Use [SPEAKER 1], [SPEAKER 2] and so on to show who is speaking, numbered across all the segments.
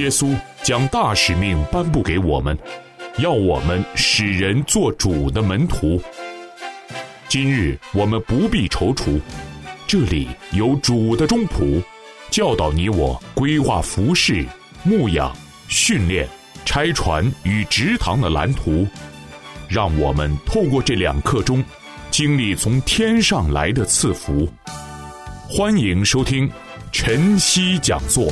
[SPEAKER 1] 稣将大使命颁布给我们，要我们使人做主的门徒。今日我们不必踌躇，这里有主的中仆，教导你我规划服事、牧养、训练、拆船与植堂的蓝图，让我们透过这2课中经历从天上来的赐福。欢迎收听晨曦讲座。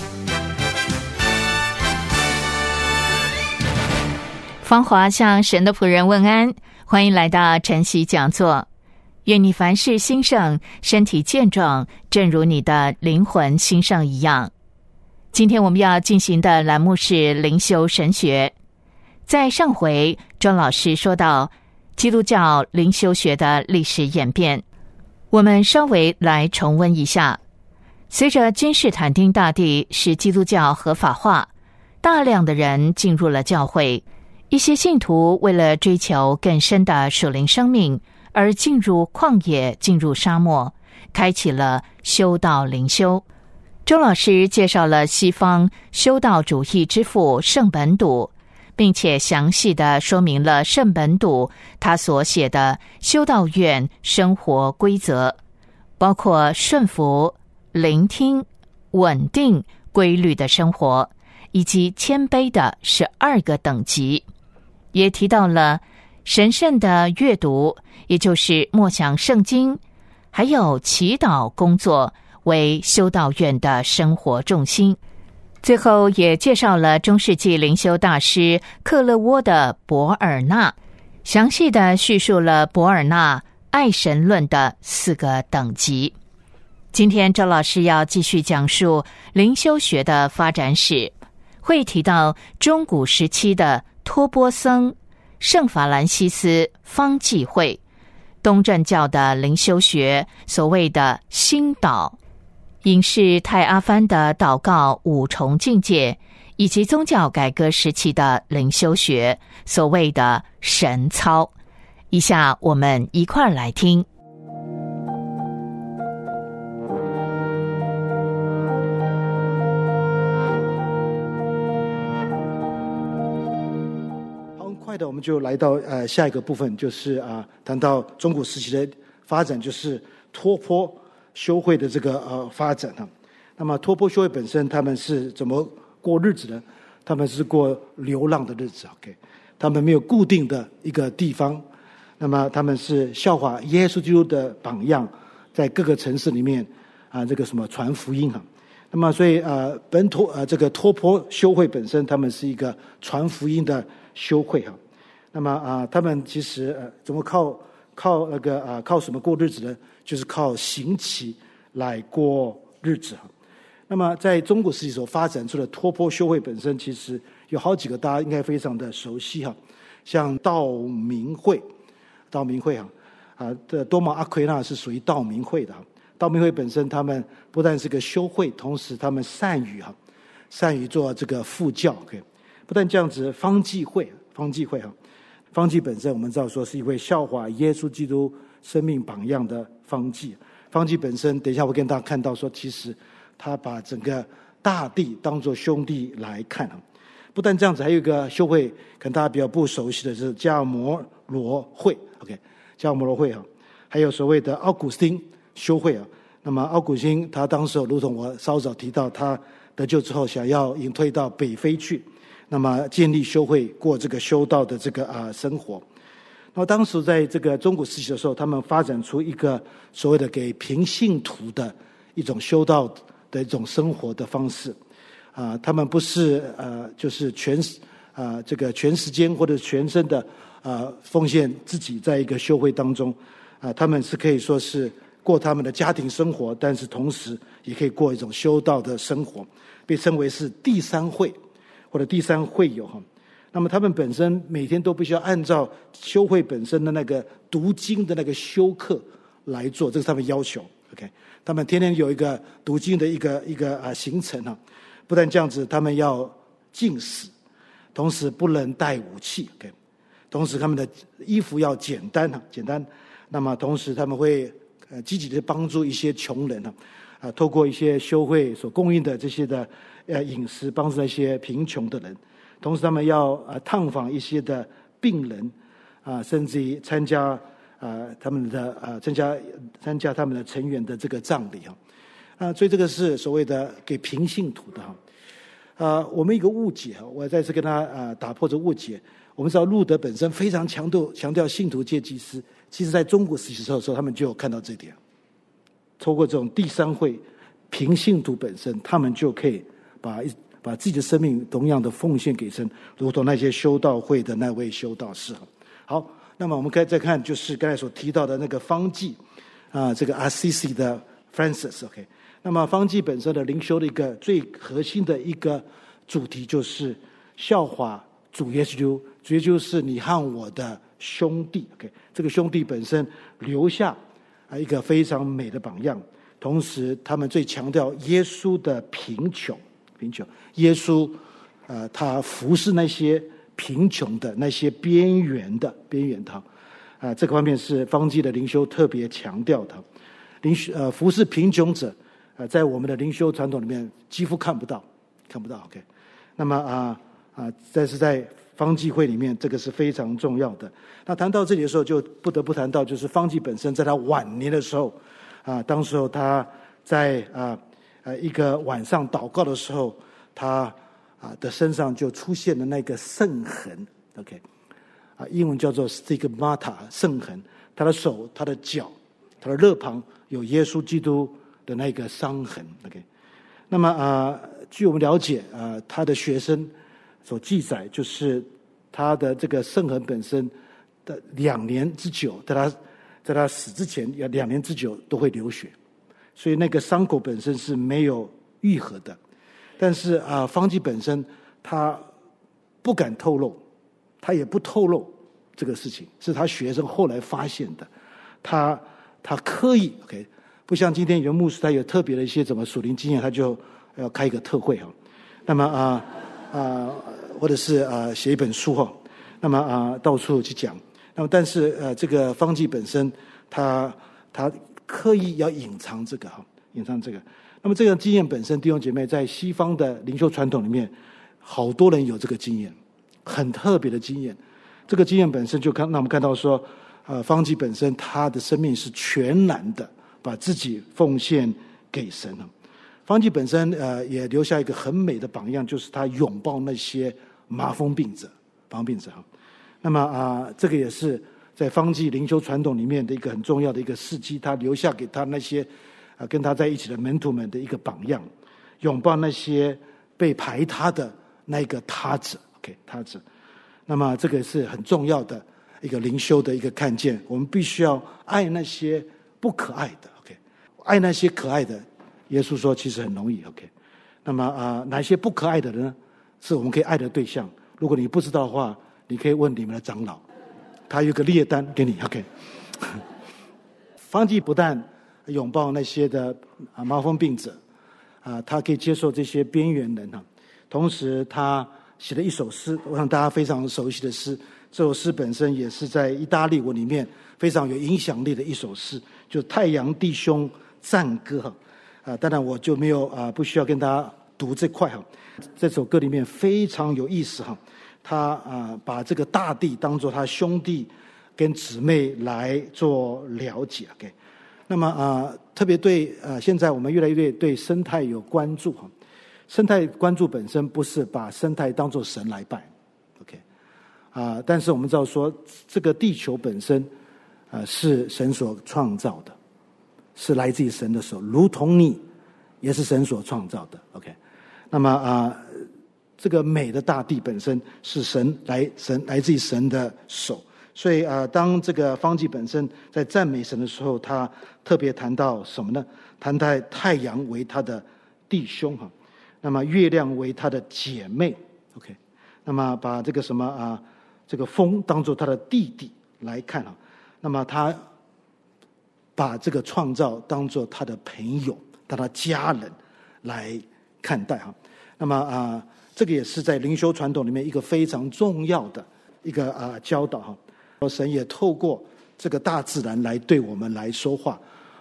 [SPEAKER 2] 芳华向神的仆人问安，欢迎来到晨曦讲座。愿你凡事兴盛，身体健壮，正如你的灵魂兴盛一样。今天我们要进行的栏目是灵修神学。在上回周老师说到基督教灵修学的历史演变，我们稍微来重温一下。随着君士坦丁大帝使基督教合法化，大量的人进入了教会，一些信徒为了追求更深的属灵生命而进入旷野，进入沙漠，开启了修道灵修。周老师介绍了西方修道主义之父圣本笃，并且详细地说明了圣本笃他所写的修道院生活规则，包括顺服、聆听、稳定、规律的生活，以及谦卑的12个等级。也提到了神圣的阅读，也就是默想圣经，还有祈祷工作为修道院的生活重心。最后也介绍了中世纪灵修大师克勒沃的伯尔纳，详细的叙述了伯尔纳爱神论的4个等级。今天周老师要继续讲述灵修学的发展史，会提到中古时期的托钵僧、圣法兰西斯方济会、东正教的灵修学，所谓的心祷、隐士太阿幡的祷告5重境界，以及宗教改革时期的灵修学，所谓的神操。以下我们一块儿来听。
[SPEAKER 3] 我们就来到下一个部分，就是谈到中古时期的发展，就是托钵修会的这个发展。那么托钵修会本身他们是怎么过日子呢？他们是过流浪的日子 ，OK， 他们没有固定的一个地方。那么他们是效法耶稣基督的榜样，在各个城市里面这个什么传福音哈。那么所以这个托钵修会本身他们是一个传福音的修会哈。那么他们其实怎么靠什么过日子呢？就是靠行乞来过日子哈。那么在中国时期所发展出的托钵修会本身，其实有好几个大家应该非常的熟悉哈，像道明会多马阿奎那是属于道明会的。道明会本身他们不但是个修会，同时他们善于做这个布教。不但这样子，方济会方济本身我们知道说是一位效法耶稣基督生命榜样的方济。方济本身等一下我跟大家看到说，其实他把整个大地当作兄弟来看。不但这样子，还有一个修会可能大家比较不熟悉的是加尔摩罗会 ，OK， 加尔摩罗会还有所谓的奥古斯丁修会那么奥古斯丁他当时如同我稍早提到，他得救之后想要隐退到北非去，那么建立修会，过这个修道的这个生活。那么当时在这个中古时期的时候，他们发展出一个所谓的给平信徒的一种修道的一种生活的方式。他们不是就是全时间或者全身的奉献自己在一个修会当中。他们是可以说是过他们的家庭生活，但是同时也可以过一种修道的生活，被称为是第三会或者第三会友。那么他们本身每天都必须要按照修会本身的那个读经的那个修课来做，这是他们要求。OK， 他们天天有一个读经的一个行程。不但这样子，他们要禁食，同时不能带武器。OK， 同时他们的衣服要简单。那么同时他们会积极的帮助一些穷人透过一些修会所供应的这些的饮食，帮助那些贫穷的人。同时，他们要探访一些的病人甚至于参加他们的参加他们的成员的这个葬礼所以这个是所谓的给平信徒的我们一个误解我再次跟他打破这误解。我们知道路德本身非常强调信徒皆祭司，其实在中国时期的时候，他们就有看到这点。透过这种第三会平信徒本身，他们就可以把自己的生命同样的奉献给神，如同那些修道会的那位修道士。好，那么我们可以再看，就是刚才所提到的那个方济这个 Assisi 的 Francis。 OK， 那么方济本身的灵修的一个最核心的一个主题就是效法主耶稣。主耶稣是你和我的兄弟。 OK， 这个兄弟本身留下一个非常美的榜样，同时他们最强调耶稣的贫穷。耶稣他服侍那些贫穷的、那些边缘的这个方面是方济的灵修特别强调的。服侍贫穷者在我们的灵修传统里面几乎看不到。 OK， 那么但是在方济会里面，这个是非常重要的。那谈到这里的时候，就不得不谈到，就是方济本身在他晚年的时候当时候他在一个晚上祷告的时候，他的身上就出现了那个圣痕。 OK， 英文叫做 stigmata， 圣痕。他的手、他的脚、他的肋旁有耶稣基督的那个伤痕。 OK， 那么据我们了解他的学生所记载，就是他的这个圣痕本身的2年之久，在他死之前2年之久都会流血，所以那个伤口本身是没有愈合的。但是方济本身他不敢透露，他也不透露这个事情，是他学生后来发现的。他刻意 OK， 不像今天有牧师他有特别的一些怎么属灵经验，他就要开一个特会那么或者是写一本书那么到处去讲。那么但是这个方济本身他刻意要隐藏这个。那么这个经验本身，弟兄姐妹，在西方的灵修传统里面，好多人有这个经验，很特别的经验。这个经验本身让我们看到说方济本身他的生命是全然的把自己奉献给神方济本身也留下一个很美的榜样，就是他拥抱那些麻风病者。那么这个也是在方济灵修传统里面的一个很重要的一个事迹，他留下给他那些跟他在一起的门徒们的一个榜样，拥抱那些被排他的那个他者。 OK， 他者。那么这个是很重要的一个灵修的一个看见，我们必须要爱那些不可爱的。 OK， 爱那些可爱的，耶稣说其实很容易。 OK， 那么哪些不可爱的呢？是我们可以爱的对象。如果你不知道的话，你可以问你们的长老，他有个列单给你。 OK， 方济不但拥抱那些的麻风病者他可以接受这些边缘人同时他写了一首诗，我想大家非常熟悉的诗。这首诗本身也是在意大利文里面非常有影响力的一首诗，就太阳弟兄赞歌当然我就没有不需要跟大家读这块这首歌里面非常有意思他把这个大地当作他兄弟跟姊妹来做了解。 OK， 那么特别对现在我们越来越对生态有关注生态关注本身不是把生态当作神来拜。 OK， 但是我们知道说这个地球本身是神所创造的，是来自于神的手，如同你也是神所创造的。 OK， 那么这个美的大地本身是来自于神的手。所以当这个方济本身在赞美神的时候，他特别谈到什么呢？谈到太阳为他的弟兄那么月亮为他的姐妹。 OK， 那么把这个这个风当作他的弟弟来看那么他把这个创造当作他的朋友、他的家人来看待那么这个也是在灵修传统里面一个非常重要的一个教导神也透过这个大自然来对我们来说话。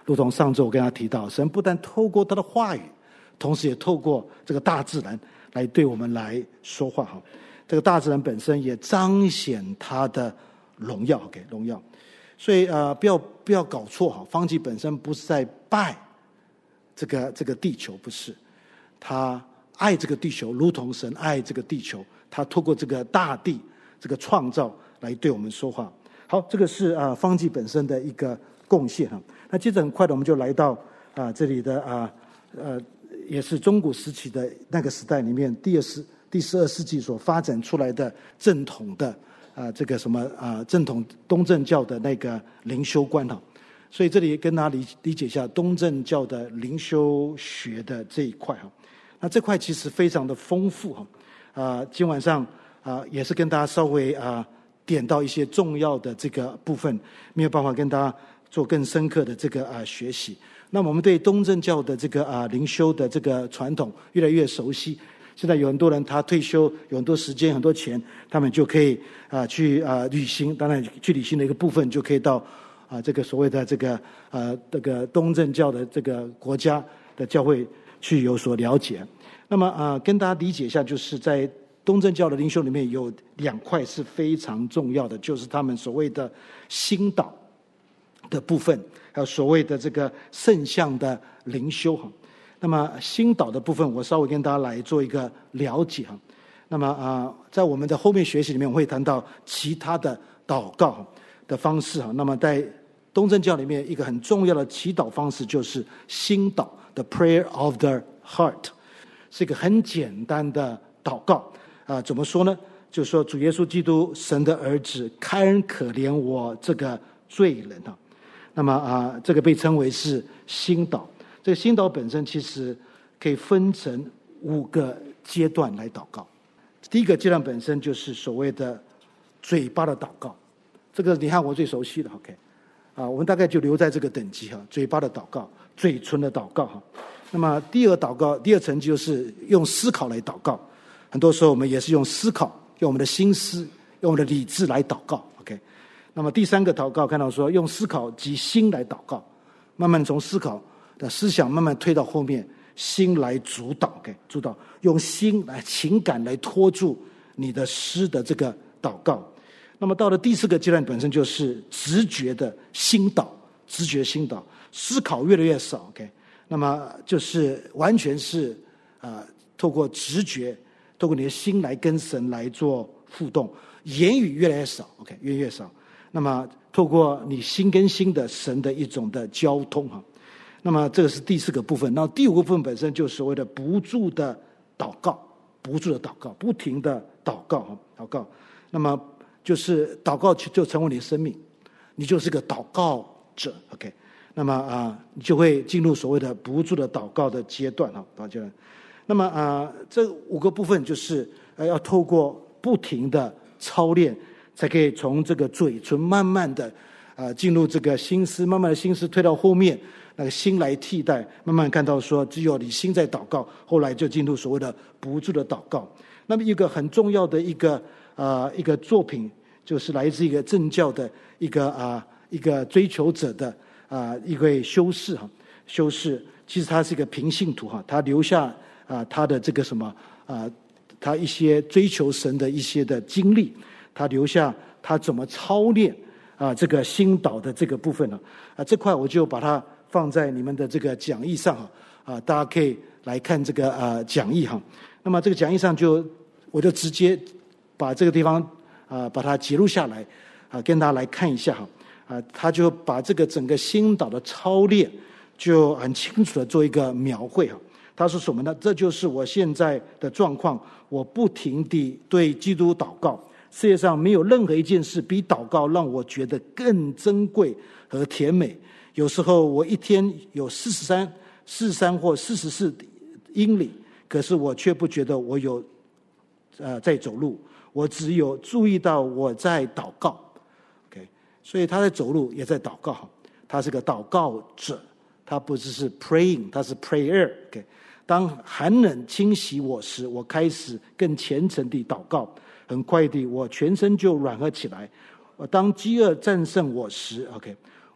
[SPEAKER 3] 如同上周我跟他提到，神不但透过他的话语，同时也透过这个大自然来对我们来说话哈。这个大自然本身也彰显他的荣耀，荣耀。所以不要搞错哈，方济本身不是在拜这个地球，不是，他爱这个地球，如同神爱这个地球，他透过这个大地这个创造来对我们说话。好，这个是方济本身的一个贡献哈。那接着很快的我们就来到这里的也是中古时期的那个时代里面第12世纪所发展出来的正统的这个什么正统东正教的那个灵修观哈。所以这里跟大家理解一下东正教的灵修学的这一块哈。那这块其实非常的丰富哈。今晚上也是跟大家稍微点到一些重要的这个部分，没有办法跟大家做更深刻的这个学习。那么我们对东正教的这个灵修的这个传统越来越熟悉。现在有很多人他退休，有很多时间很多钱，他们就可以去旅行。当然去旅行的一个部分就可以到这个所谓的这个东正教的这个国家的教会去有所了解。那么跟大家理解一下，就是在东正教的灵修里面有2块是非常重要的，就是他们所谓的心祷的部分，还有所谓的这个圣像的灵修哈。那么心祷的部分，我稍微跟大家来做一个了解哈。那么在我们的后面学习里面，我会谈到其他的祷告的方式哈。那么在东正教里面，一个很重要的祈祷方式就是心祷 ，the prayer of the heart， 是一个很简单的祷告怎么说呢？就是说主耶稣基督，神的儿子，开恩可怜我这个罪人哈。那么这个被称为是心祷。这个心祷本身其实可以分成5个阶段来祷告。第一个阶段本身就是所谓的嘴巴的祷告，这个你看我最熟悉的 ，OK， 我们大概就留在这个等级哈，嘴巴的祷告，嘴唇的祷告哈。那么第二层就是用思考来祷告，很多时候我们也是用思考，用我们的心思，用我们的理智来祷告 ，OK。那么第3个祷告看到说用思考及心来祷告，慢慢从思考的思想慢慢推到后面，心来主导，主导用心来情感来拖住你的诗的这个祷告。那么到了第4个阶段，本身就是直觉的心祷，直觉心祷，思考越来越少 ，OK。那么就是完全是透过直觉，透过你的心来跟神来做互动，言语越来越少 ，OK， 越来越少。那么透过你心跟心的神的一种的交通哈。那么这个是第4个部分。那第5个部分本身就是所谓的不住的祷告，不住的祷告，不停的祷告。那么就是祷告就成为你的生命，你就是个祷告者 ，OK。那么你就会进入所谓的不住的祷告的阶段哈，祷告阶段。那么这5个部分就是要透过不停的操练，才可以从这个嘴唇慢慢的进入这个心思，慢慢的心思推到后面，那个心来替代，慢慢看到说只有你心在祷告，后来就进入所谓的不住的祷告。那么一个很重要的一个作品，就是来自一个正教的一个追求者的一位修士哈，修士其实他是一个平信徒哈，他留下他的这个什么他一些追求神的一些的经历，他留下他怎么操练这个心祷的这个部分呢这块我就把它放在你们的这个讲义上大家可以来看这个讲义哈。那么这个讲义上我就直接把这个地方把它截录下来跟大家来看一下哈。他就把这个整个心祷的操练就很清楚的做一个描绘哈。他说什么呢？这就是我现在的状况，我不停地对基督祷告，世界上没有任何一件事比祷告让我觉得更珍贵和甜美。有时候我一天有43或44英里，可是我却不觉得我有在走路，我只有注意到我在祷告。所以他在走路也在祷告，他是个祷告者，他不只是 praying， 他是 prayer。当寒冷侵袭我时，我开始更虔诚地祷告，很快地我全身就软和起来。当饥饿战胜我时，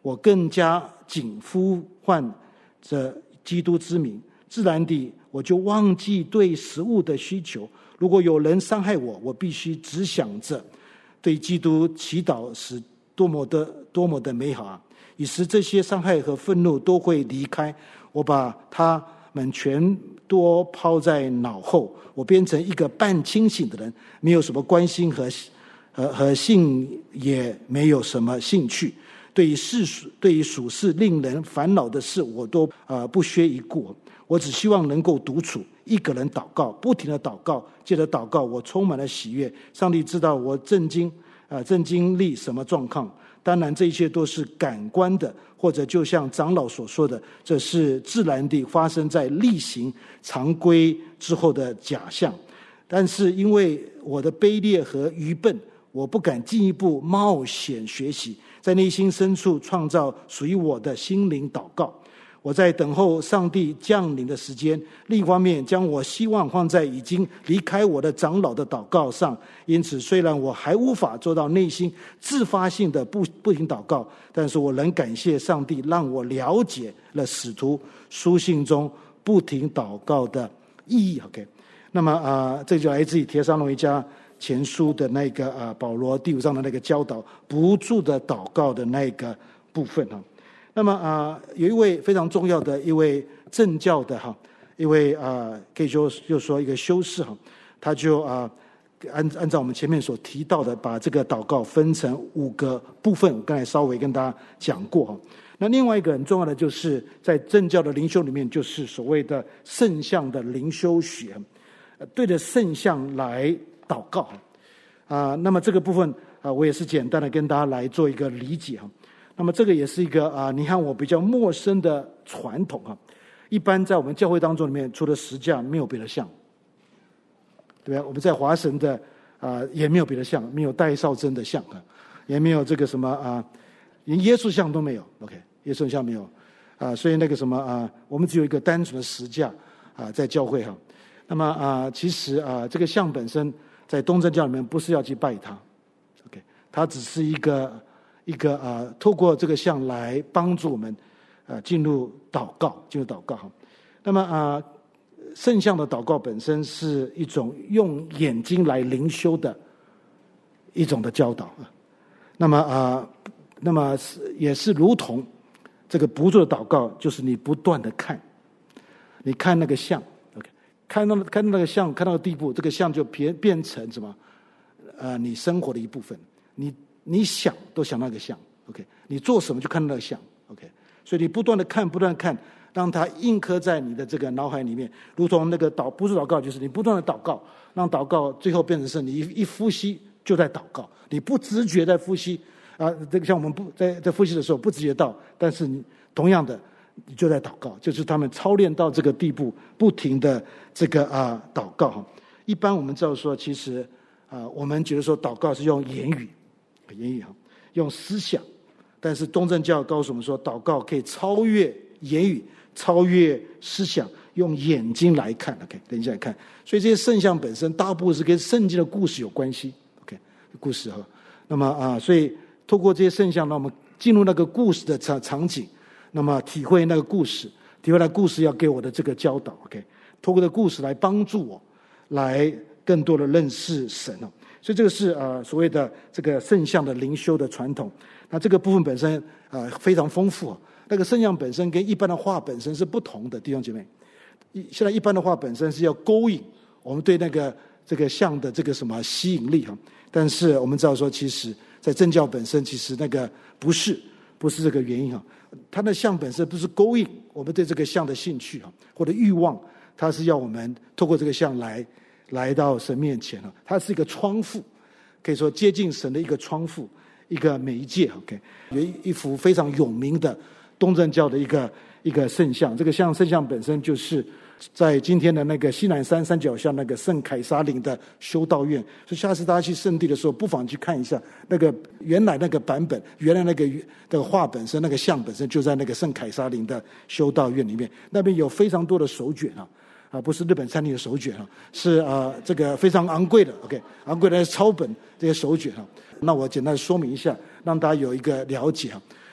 [SPEAKER 3] 我更加紧呼唤着基督之名，自然地我就忘记对食物的需求。如果有人伤害我，我必须只想着对基督祈祷是多么的美好啊！以使这些伤害和愤怒都会离开，我把他们全都抛在脑后，我变成一个半清醒的人，没有什么关心和性，也没有什么兴趣。对于属世令人烦恼的事，我都不屑一顾。我只希望能够独处，一个人祷告，不停的祷告，借着祷告，我充满了喜悦。上帝知道我正经历什么状况。当然，这一切都是感官的，或者就像长老所说的，这是自然地发生在例行常规之后的假象。但是因为我的卑劣和愚笨，我不敢进一步冒险学习，在内心深处创造属于我的心灵祷告。我在等候上帝降临的时间，另一方面将我希望放在已经离开我的长老的祷告上。因此，虽然我还无法做到内心自发性的不停祷告，但是我仍感谢上帝让我了解了使徒书信中不停祷告的意义。OK， 那么这就来自于帖撒罗尼迦前书的那个保罗第5章的那个教导不住的祷告的那个部分。那么有一位非常重要的一位政教的一位可以说一个修士他就按照我们前面所提到的，把这个祷告分成5个部分，刚才稍微跟大家讲过。那另外一个很重要的，就是在政教的灵修里面，就是所谓的圣像的灵修学，对着圣像来祷告那么这个部分我也是简单的跟大家来做一个理解那么这个也是一个你看我比较陌生的传统一般在我们教会当中里面，除了十架没有别的像，对吧？我们在华神的也没有别的像，没有戴绍珍的像也没有这个什么连耶稣像都没有。OK， 耶稣像没有所以那个什么我们只有一个单纯的十架在教会那么其实这个像本身在东正教里面不是要去拜它 ，OK， 它只是一个透过这个像来帮助我们进入祷告。那么圣像的祷告本身是一种用眼睛来灵修的一种的教导那么也是如同这个不住的祷告，就是你不断的看，你看那个像 ，OK， 看到那个像，看到的地步，这个像就变成什么？你生活的一部分。你想都想那个像 ，OK， 你做什么就看那个像 ，OK， 所以你不断的看，让它印刻在你的这个脑海里面，如同那个不是祷告，就是你不断的祷告，让祷告最后变成是你一呼吸就在祷告，你不自觉在呼吸这个像我们不在呼吸的时候不自觉到，但是你同样的你就在祷告，就是他们操练到这个地步，不停的这个祷告一般我们知道说，其实我们觉得说祷告是用言语用思想，但是东正教告诉我们说，祷告可以超越言语，超越思想，用眼睛来看。OK， 等一下来看。所以这些圣像本身大部分是跟圣经的故事有关系。OK， 故事那么所以透过这些圣像，让我们进入那个故事的场景，那么体会那个故事，体会那个故事要给我的这个教导。OK， 透过这个故事来帮助我，来更多的认识神所以这个是所谓的这个圣像的灵修的传统。那这个部分本身非常丰富那个圣像本身跟一般的画本身是不同的，弟兄姐妹。现在一般的画本身是要勾引我们对那个这个像的这个什么吸引力但是我们知道说，其实在正教本身，其实那个不是这个原因它的像本身不是勾引我们对这个像的兴趣或者欲望，它是要我们透过这个像来到神面前它是一个窗户，可以说接近神的一个窗户，一个媒介。OK， 有一幅非常有名的东正教的一个圣像，这个圣像本身就是在今天的那个西南山脚下那个圣凯撒林的修道院。所以下次大家去圣地的时候，不妨去看一下那个原来那个版本，原来那个画本身，那个像本身就在那个圣凯撒林的修道院里面，那边有非常多的手卷不是日本餐厅的手卷是这个非常昂贵的 OK， 昂贵的抄本这些手卷那我简单说明一下，让大家有一个了解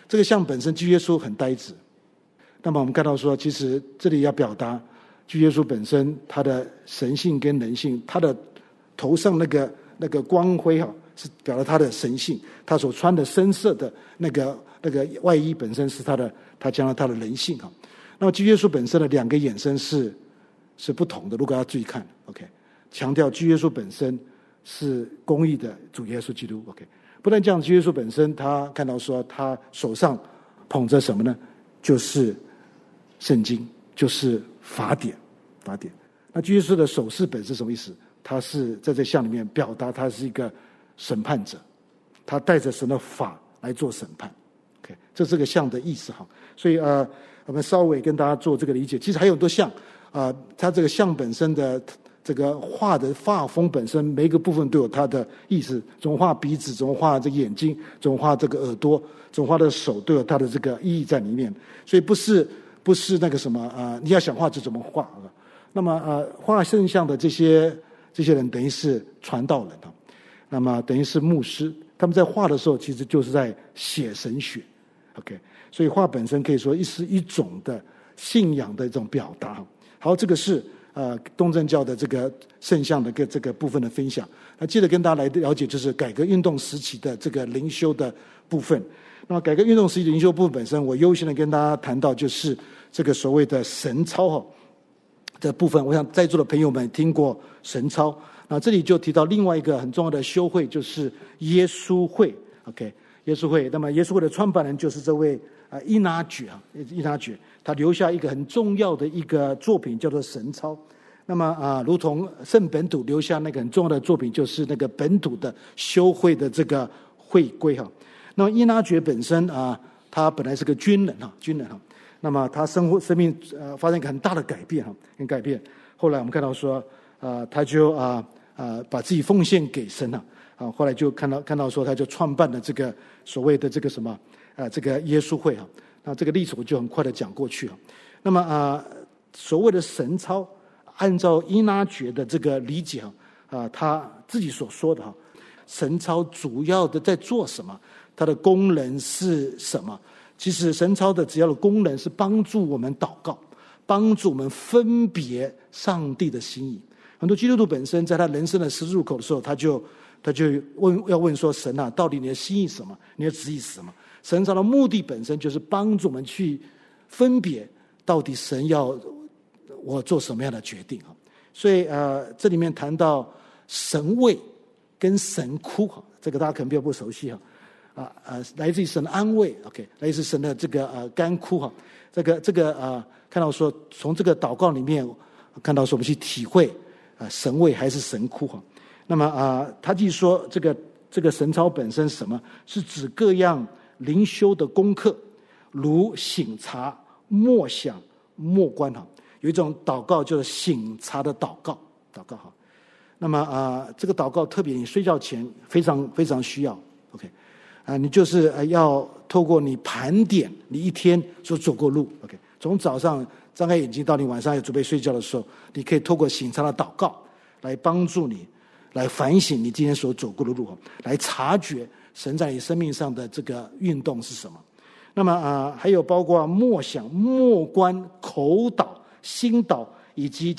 [SPEAKER 3] 这个像本身基督耶稣很呆滞。那么我们看到说，其实这里要表达基督耶稣本身他的神性跟人性，他的头上那个光辉是表达他的神性，他所穿的深色的那个外衣本身是他将来他的人性。那么基督耶稣本身的两个衍生是不同的，如果要注意看 OK， 强调基督耶稣本身是公义的主耶稣基督 OK。 不但这样，基督耶稣本身他看到说他手上捧着什么呢？就是圣经，就是法典。那基督耶稣的手势本身什么意思？他是在这像里面表达他是一个审判者，他带着神的法来做审判 OK， 这是个像的意思。所以我们稍微跟大家做这个理解。其实还有很多像它这个像本身的这个画的画风本身，每一个部分都有它的意思，怎么画鼻子，怎么画这个眼睛，怎么画这个耳朵，怎么画的手，都有它的这个意义在里面。所以不是那个什么你要想画就怎么画。那么画圣像的这些人等于是传道人那么等于是牧师，他们在画的时候其实就是在写神学 OK。 所以画本身可以说是一种的信仰的一种表达。好，这个是东正教的这个圣像的这个部分的分享。那接着跟大家来了解就是改革运动时期的这个灵修的部分。那么改革运动时期的灵修部分本身，我优先的跟大家谈到就是这个所谓的神操的部分。我想在座的朋友们听过神操，那这里就提到另外一个很重要的修会，就是耶稣会 OK。 耶稣会，那么耶稣会的创办人就是这位伊拿爵他留下一个很重要的一个作品叫做神操。那么如同圣本笃留下那个很重要的作品，就是那个本笃的修会的这个会规那么伊拿爵本身他本来是个军人那么他生命发生一个很大的改变后来我们看到说他就把自己奉献给神后来就看到说他就创办了这个所谓的这个什么这个耶稣会那这个历史我就很快的讲过去那么所谓的神操，按照伊拿爵的这个理解他自己所说的神操主要的在做什么，它的功能是什么？其实神操的主要的功能是帮助我们祷告，帮助我们分别上帝的心意。很多基督徒本身在他人生的十字路口的时候，他就要问说，神到底你的心意是什么，你的旨意是什么？神操的目的本身就是帮助我们去分别到底神要我做什么样的决定。所以这里面谈到神慰跟神哭这个大家可能比较不熟悉来自于神的安慰 OK， 来自神的这个干哭这个看到说从这个祷告里面看到说我们去体会神慰还是神哭那么他既说这个神操本身是什么，是指各样灵修的功课，如省察、默想、默观有一种祷告就是省察的祷告那么这个祷告特别你睡觉前非常非常需要 OK。你就是要透过你盘点你一天所走过路 OK， 从早上张开眼睛到你晚上要准备睡觉的时候，你可以透过省察的祷告来帮助你来反省你今天所走过的路，来察觉神在你生命上的这个运动是什么。那么还有包括默想、默观、口祷、心祷，以及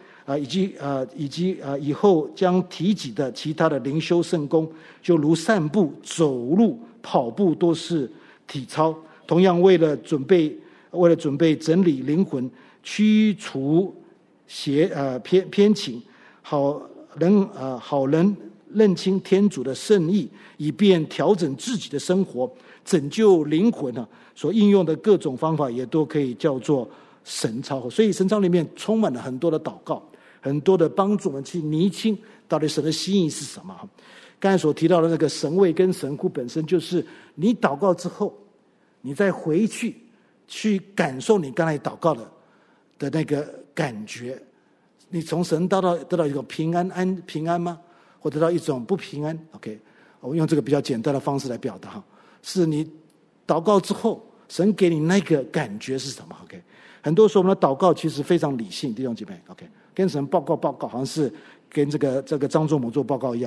[SPEAKER 3] 以后将提及的其他的灵修圣功，就如散步、走路、跑步都是体操。同样为了准备整理灵魂，驱除偏情，好人认清天主的圣意，以便调整自己的生活，拯救灵魂所应用的各种方法也都可以叫做神操。所以神操里面充满了很多的祷告，很多的帮助我们去厘清到底神的心意是什么。刚才所提到的那个神慰跟神哭本身就是你祷告之后，你再回去感受你刚才祷告的那个感觉，你从神得到一种平安吗？或得到一种不平安 OK， 我用这个比较简单的方式来表达是你祷告之后神给你那个感觉是什么 OK。 很多时候我们的祷告其实非常理性，弟兄姐妹 OK， 跟神报告好像是跟这个张仲谋做报告一样，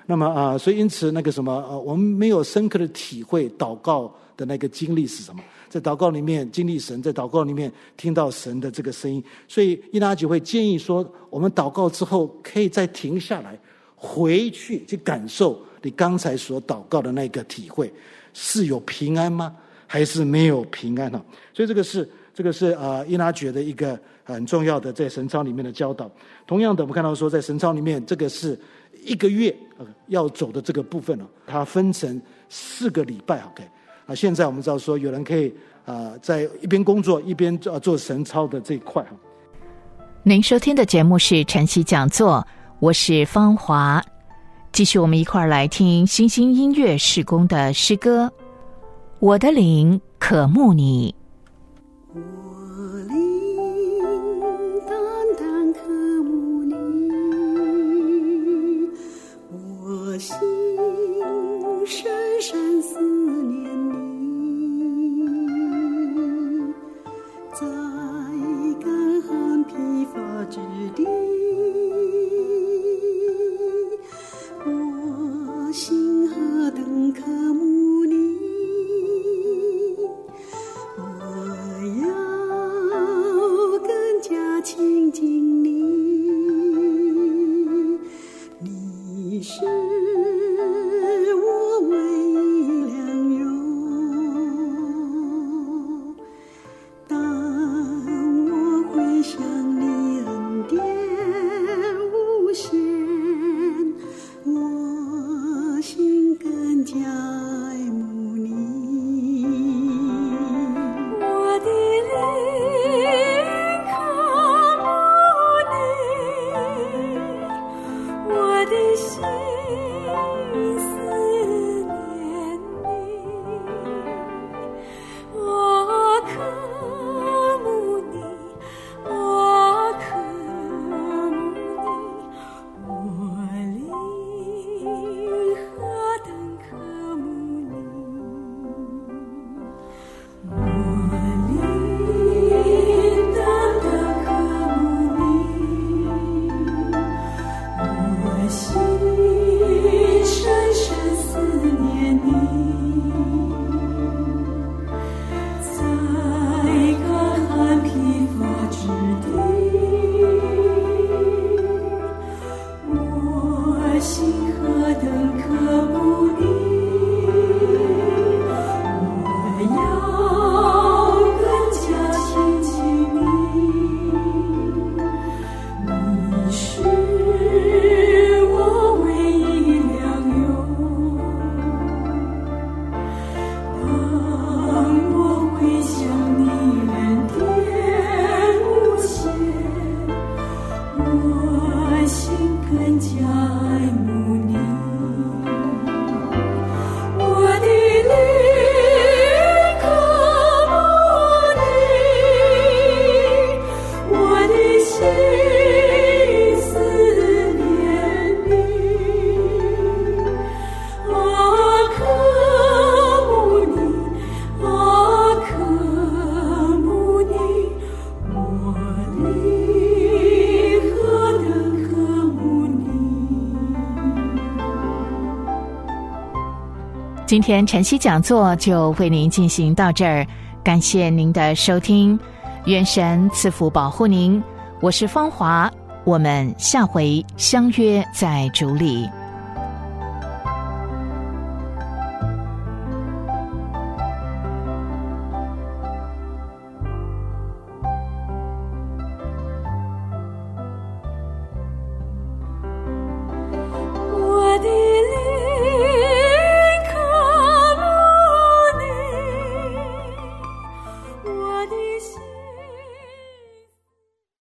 [SPEAKER 3] 那么所以因此那个什么我们没有深刻的体会祷告的那个经历是什么，在祷告里面经历神，在祷告里面听到神的这个声音。所以伊拿举会建议说，我们祷告之后可以再停下来，回去感受你刚才所祷告的那个体会，是有平安吗？还是没有平安呢？所以这个是伊拿举的一个很重要的在神操里面的教导。同样的，我们看到说在神操里面，这个是1个月要走的这个部分它分成4个礼拜。OK， 现在我们知道说有人可以在一边工作一边做神操的这一块。
[SPEAKER 2] 您收听的节目是晨曦讲座，我是芳华。继续我们一块儿来听新兴音乐事工的诗歌，我的灵渴慕你。
[SPEAKER 4] 我灵单单渴慕你，我心深深思念你，在干旱疲乏之地，我心何等渴慕你，我要更加亲近你，你是我唯一良友。当我回想你恩典无限，我心更加爱慕你。我的灵渴慕你，我的心思念你，我渴慕你，我渴慕你，我灵何等渴慕你，我灵单单渴慕你，我心深深思念你，在干旱疲乏之地，我心何等渴慕你，我要更加亲近你，你是我唯一良友。当我回想你恩典无限，我心更加爱慕你。我的灵渴慕你，我的心思念你，我渴慕你，我渴慕你，我灵何等渴慕你。
[SPEAKER 2] 今天晨曦讲座就为您进行到这儿，感谢您的收听，愿神赐福保护您。我是芳华，我们下回相约在主里。